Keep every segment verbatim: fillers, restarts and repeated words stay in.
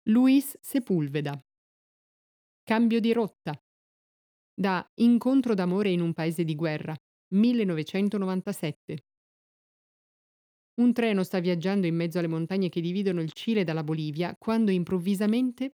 Luis Sepúlveda. Cambio di rotta. Da Incontro d'amore in un paese di guerra, millenovecentonovantasette. Un treno sta viaggiando in mezzo alle montagne che dividono il Cile dalla Bolivia quando improvvisamente,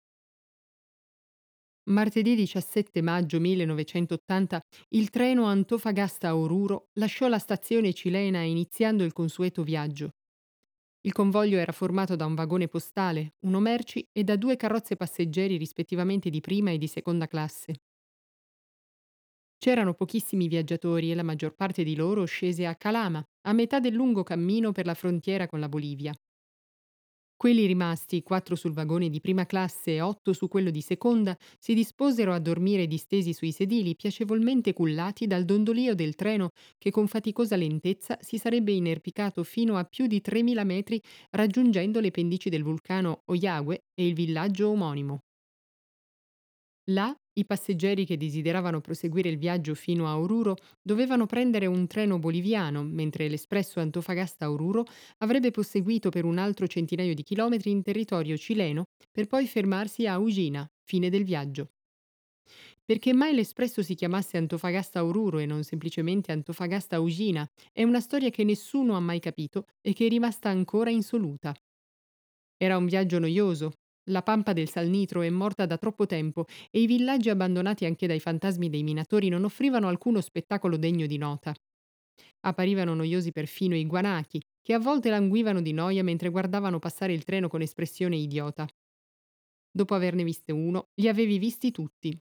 martedì diciassette maggio millenovecentottanta, il treno Antofagasta-Oruro lasciò la stazione cilena iniziando il consueto viaggio. Il convoglio era formato da un vagone postale, uno merci e da due carrozze passeggeri rispettivamente di prima e di seconda classe. C'erano pochissimi viaggiatori e la maggior parte di loro scese a Calama, a metà del lungo cammino per la frontiera con la Bolivia. Quelli rimasti, quattro sul vagone di prima classe e otto su quello di seconda, si disposero a dormire distesi sui sedili, piacevolmente cullati dal dondolio del treno che con faticosa lentezza si sarebbe inerpicato fino a più di tremila metri, raggiungendo le pendici del vulcano Oyagüe e il villaggio omonimo. Là, i passeggeri che desideravano proseguire il viaggio fino a Oruro dovevano prendere un treno boliviano, mentre l'espresso Antofagasta-Oruro avrebbe proseguito per un altro centinaio di chilometri in territorio cileno per poi fermarsi a Ugina, fine del viaggio. Perché mai l'espresso si chiamasse Antofagasta-Oruro e non semplicemente Antofagasta-Ugina è una storia che nessuno ha mai capito e che è rimasta ancora insoluta. Era un viaggio noioso. La pampa del Salnitro è morta da troppo tempo e i villaggi abbandonati anche dai fantasmi dei minatori non offrivano alcuno spettacolo degno di nota. Apparivano noiosi perfino i guanachi, che a volte languivano di noia mentre guardavano passare il treno con espressione idiota. Dopo averne viste uno, li avevi visti tutti.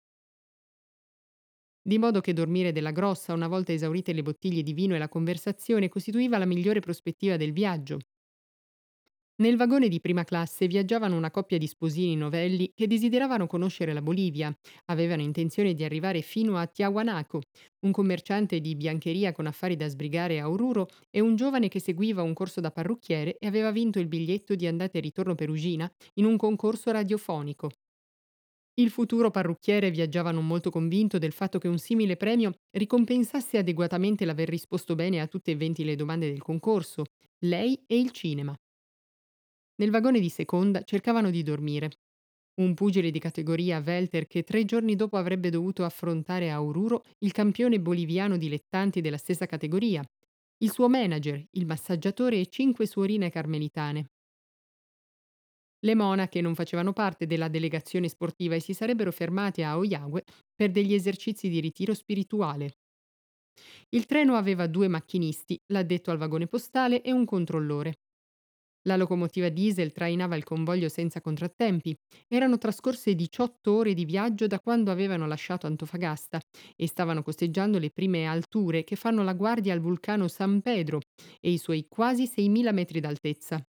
Di modo che dormire della grossa, una volta esaurite le bottiglie di vino e la conversazione, costituiva la migliore prospettiva del viaggio. Nel vagone di prima classe viaggiavano una coppia di sposini novelli che desideravano conoscere la Bolivia. Avevano intenzione di arrivare fino a Tiahuanaco, un commerciante di biancheria con affari da sbrigare a Oruro e un giovane che seguiva un corso da parrucchiere e aveva vinto il biglietto di andata e ritorno per Ugina in un concorso radiofonico. Il futuro parrucchiere viaggiava non molto convinto del fatto che un simile premio ricompensasse adeguatamente l'aver risposto bene a tutte e venti le domande del concorso, lei e il cinema. Nel vagone di seconda cercavano di dormire. Un pugile di categoria welter che tre giorni dopo avrebbe dovuto affrontare a Oruro il campione boliviano dilettanti della stessa categoria, il suo manager, il massaggiatore e cinque suorine carmelitane. Le monache non facevano parte della delegazione sportiva e si sarebbero fermate a Oyagüe per degli esercizi di ritiro spirituale. Il treno aveva due macchinisti, l'addetto al vagone postale e un controllore. La locomotiva diesel trainava il convoglio senza contrattempi. Erano trascorse diciotto ore di viaggio da quando avevano lasciato Antofagasta e stavano costeggiando le prime alture che fanno la guardia al vulcano San Pedro e i suoi quasi seimila metri d'altezza.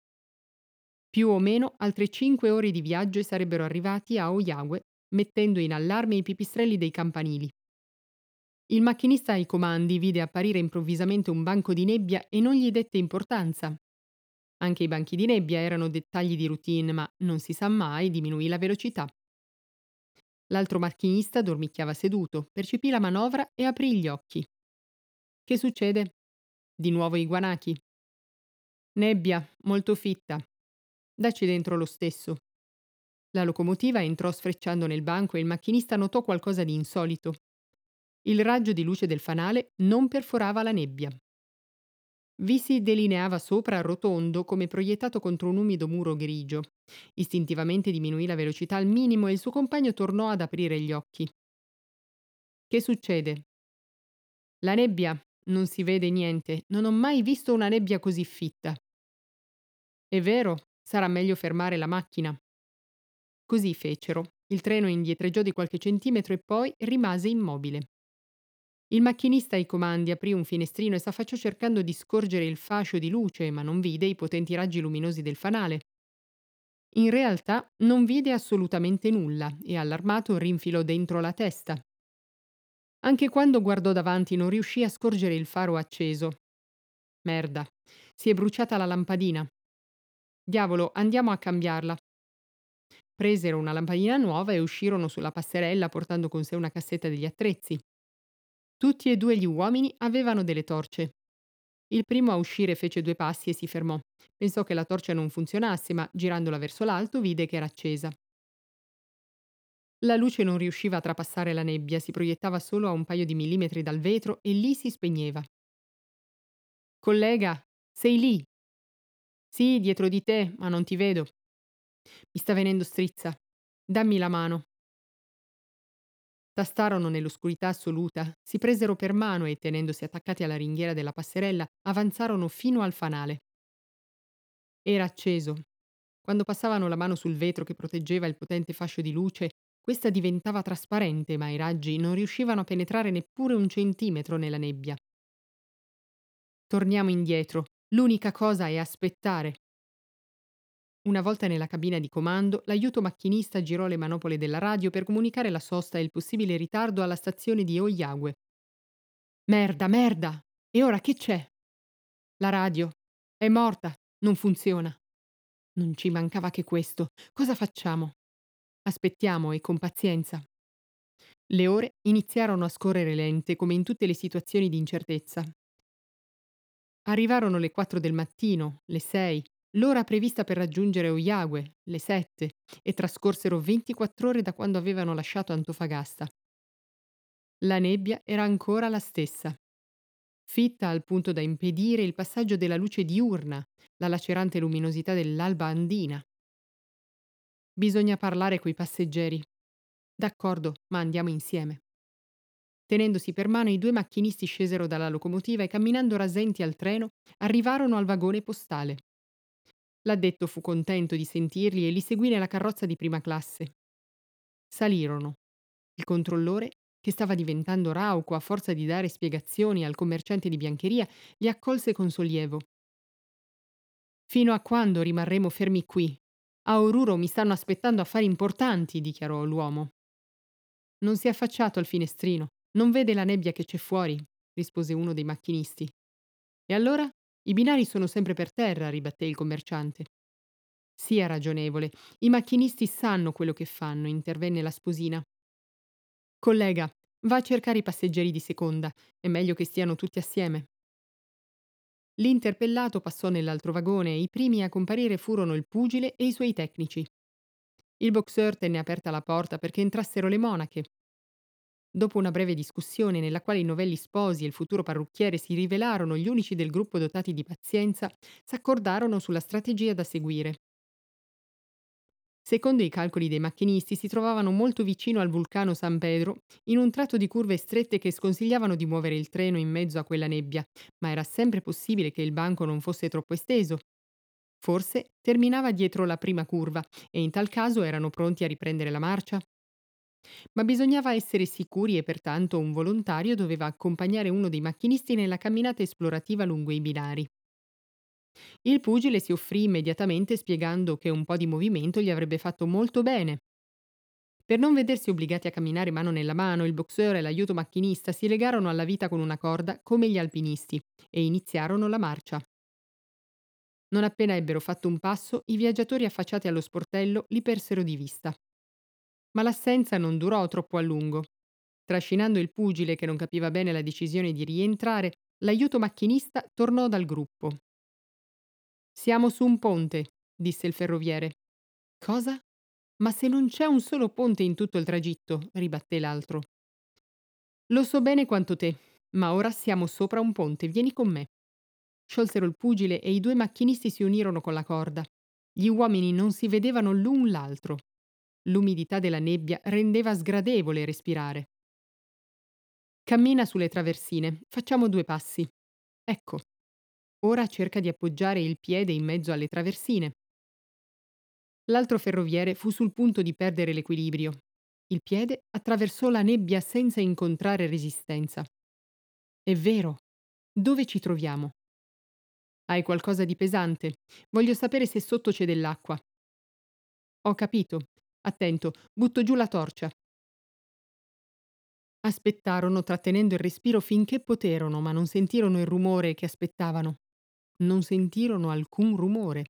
Più o meno altre cinque ore di viaggio e sarebbero arrivati a Oyagüe, mettendo in allarme i pipistrelli dei campanili. Il macchinista ai comandi vide apparire improvvisamente un banco di nebbia e non gli dette importanza. Anche i banchi di nebbia erano dettagli di routine, ma non si sa mai, diminuì la velocità. L'altro macchinista dormicchiava seduto, percepì la manovra e aprì gli occhi. Che succede? Di nuovo i guanachi. Nebbia, molto fitta. Dacci dentro lo stesso. La locomotiva entrò sfrecciando nel banco e il macchinista notò qualcosa di insolito. Il raggio di luce del fanale non perforava la nebbia. Vi si delineava sopra rotondo come proiettato contro un umido muro grigio. Istintivamente diminuì la velocità al minimo e il suo compagno tornò ad aprire gli occhi. Che succede? La nebbia. Non si vede niente. Non ho mai visto una nebbia così fitta. È vero, sarà meglio fermare la macchina. Così fecero. Il treno indietreggiò di qualche centimetro e poi rimase immobile. Il macchinista ai comandi aprì un finestrino e s'affacciò cercando di scorgere il fascio di luce, ma non vide i potenti raggi luminosi del fanale. In realtà non vide assolutamente nulla e allarmato rinfilò dentro la testa. Anche quando guardò davanti non riuscì a scorgere il faro acceso. Merda, si è bruciata la lampadina. Diavolo, andiamo a cambiarla. Presero una lampadina nuova e uscirono sulla passerella portando con sé una cassetta degli attrezzi. Tutti e due gli uomini avevano delle torce. Il primo a uscire fece due passi e si fermò. Pensò che la torcia non funzionasse, ma girandola verso l'alto vide che era accesa. La luce non riusciva a trapassare la nebbia, si proiettava solo a un paio di millimetri dal vetro e lì si spegneva. Collega, sei lì? Sì, dietro di te, ma non ti vedo. Mi sta venendo strizza. Dammi la mano. Tastarono nell'oscurità assoluta, si presero per mano e, tenendosi attaccati alla ringhiera della passerella, avanzarono fino al fanale. Era acceso. Quando passavano la mano sul vetro che proteggeva il potente fascio di luce, questa diventava trasparente, ma i raggi non riuscivano a penetrare neppure un centimetro nella nebbia. Torniamo indietro. L'unica cosa è aspettare. Una volta nella cabina di comando, l'aiuto macchinista girò le manopole della radio per comunicare la sosta e il possibile ritardo alla stazione di Oyagüe. Merda, merda! E ora che c'è? La radio. È morta. Non funziona. Non ci mancava che questo. Cosa facciamo? Aspettiamo e con pazienza. Le ore iniziarono a scorrere lente, come in tutte le situazioni di incertezza. Arrivarono le quattro del mattino, le sei, l'ora prevista per raggiungere Oyagüe, le sette, e trascorsero ventiquattro ore da quando avevano lasciato Antofagasta. La nebbia era ancora la stessa, fitta al punto da impedire il passaggio della luce diurna, la lacerante luminosità dell'alba andina. Bisogna parlare coi passeggeri. D'accordo, ma andiamo insieme. Tenendosi per mano, i due macchinisti scesero dalla locomotiva e, camminando rasenti al treno, arrivarono al vagone postale. L'addetto fu contento di sentirli e li seguì nella carrozza di prima classe. Salirono. Il controllore, che stava diventando rauco a forza di dare spiegazioni al commerciante di biancheria, li accolse con sollievo. «Fino a quando rimarremo fermi qui? A Oruro mi stanno aspettando affari importanti», dichiarò l'uomo. «Non si è affacciato al finestrino. Non vede la nebbia che c'è fuori», rispose uno dei macchinisti. «E allora? I binari sono sempre per terra», ribatté il commerciante. «Sia ragionevole. I macchinisti sanno quello che fanno», intervenne la sposina. «Collega, va a cercare i passeggeri di seconda. È meglio che stiano tutti assieme». L'interpellato passò nell'altro vagone e i primi a comparire furono il pugile e i suoi tecnici. Il boxeur tenne aperta la porta perché entrassero le monache. Dopo una breve discussione nella quale i novelli sposi e il futuro parrucchiere si rivelarono gli unici del gruppo dotati di pazienza, s'accordarono sulla strategia da seguire. Secondo i calcoli dei macchinisti, si trovavano molto vicino al vulcano San Pedro, in un tratto di curve strette che sconsigliavano di muovere il treno in mezzo a quella nebbia, ma era sempre possibile che il banco non fosse troppo esteso. Forse terminava dietro la prima curva e in tal caso erano pronti a riprendere la marcia. Ma bisognava essere sicuri e pertanto un volontario doveva accompagnare uno dei macchinisti nella camminata esplorativa lungo i binari. Il pugile si offrì immediatamente spiegando che un po' di movimento gli avrebbe fatto molto bene. Per non vedersi obbligati a camminare mano nella mano, il boxeur e l'aiuto macchinista si legarono alla vita con una corda come gli alpinisti e iniziarono la marcia. Non appena ebbero fatto un passo, i viaggiatori affacciati allo sportello li persero di vista. Ma l'assenza non durò troppo a lungo. Trascinando il pugile che non capiva bene la decisione di rientrare, l'aiuto macchinista tornò dal gruppo. «Siamo su un ponte», disse il ferroviere. «Cosa? Ma se non c'è un solo ponte in tutto il tragitto», ribatté l'altro. «Lo so bene quanto te, ma ora siamo sopra un ponte, vieni con me». Sciolsero il pugile e i due macchinisti si unirono con la corda. Gli uomini non si vedevano l'un l'altro. L'umidità della nebbia rendeva sgradevole respirare. «Cammina sulle traversine, facciamo due passi. Ecco, ora cerca di appoggiare il piede in mezzo alle traversine». L'altro ferroviere fu sul punto di perdere l'equilibrio. Il piede attraversò la nebbia senza incontrare resistenza. «È vero. Dove ci troviamo?» «Hai qualcosa di pesante? Voglio sapere se sotto c'è dell'acqua». «Ho capito. Attento, butto giù la torcia». Aspettarono trattenendo il respiro finché poterono, ma non sentirono il rumore che aspettavano. Non sentirono alcun rumore.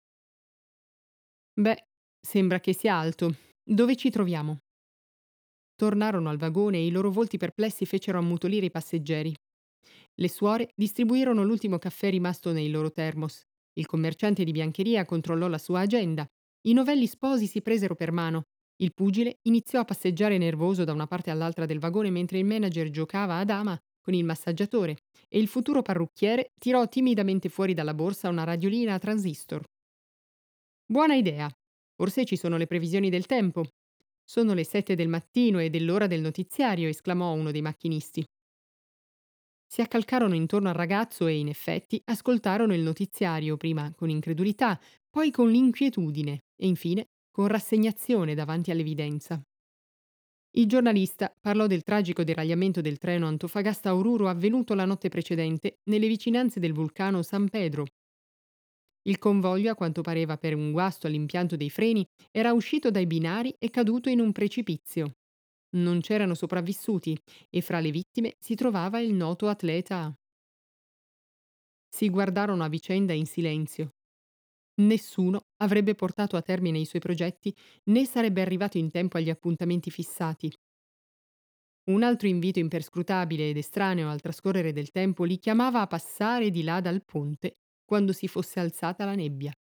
«Beh, sembra che sia alto. Dove ci troviamo?» Tornarono al vagone e i loro volti perplessi fecero ammutolire i passeggeri. Le suore distribuirono l'ultimo caffè rimasto nei loro termos. Il commerciante di biancheria controllò la sua agenda. I novelli sposi si presero per mano. Il pugile iniziò a passeggiare nervoso da una parte all'altra del vagone mentre il manager giocava a dama con il massaggiatore e il futuro parrucchiere tirò timidamente fuori dalla borsa una radiolina a transistor. Buona idea. Forse ci sono le previsioni del tempo. Sono le sette del mattino e dell'ora del notiziario, esclamò uno dei macchinisti. Si accalcarono intorno al ragazzo e, in effetti, ascoltarono il notiziario, prima con incredulità, poi con l'inquietudine e, infine, con rassegnazione davanti all'evidenza. Il giornalista parlò del tragico deragliamento del treno Antofagasta-Oruro avvenuto la notte precedente nelle vicinanze del vulcano San Pedro. Il convoglio, a quanto pareva per un guasto all'impianto dei freni, era uscito dai binari e caduto in un precipizio. Non c'erano sopravvissuti e fra le vittime si trovava il noto atleta. Si guardarono a vicenda in silenzio. Nessuno avrebbe portato a termine i suoi progetti né sarebbe arrivato in tempo agli appuntamenti fissati. Un altro invito imperscrutabile ed estraneo al trascorrere del tempo li chiamava a passare di là dal ponte quando si fosse alzata la nebbia.